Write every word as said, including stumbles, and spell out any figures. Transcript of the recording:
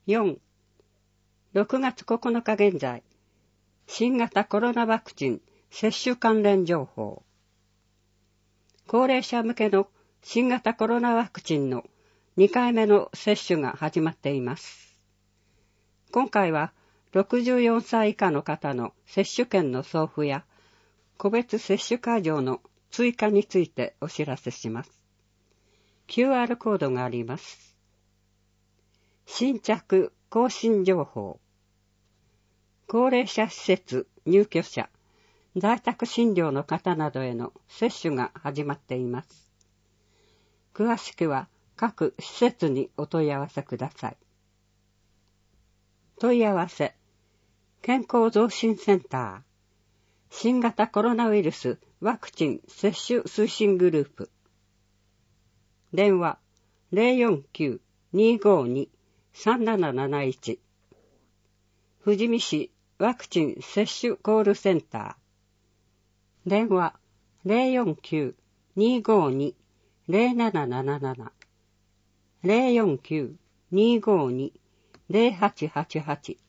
よん、ろくがつここのか現在、新型コロナワクチン接種関連情報。高齢者向けの新型コロナワクチンのにかいめの接種が始まっています。今回はろくじゅうよんさい以下の方の接種券の送付や個別接種会場の追加についてお知らせします。キューアール コードがあります。新着更新情報。高齢者施設入居者、在宅診療の方などへの接種が始まっています。詳しくは各施設にお問い合わせください。問い合わせ、健康増進センター、新型コロナウイルスワクチン接種推進グループ。電話 ゼロよんきゅう にーごーに さんなななないち。富士見市ワクチン接種コールセンター。電話 ゼロよんきゅう にーごーに ゼロななななな。ゼロよんきゅう にーごーに ゼロはちはちはち。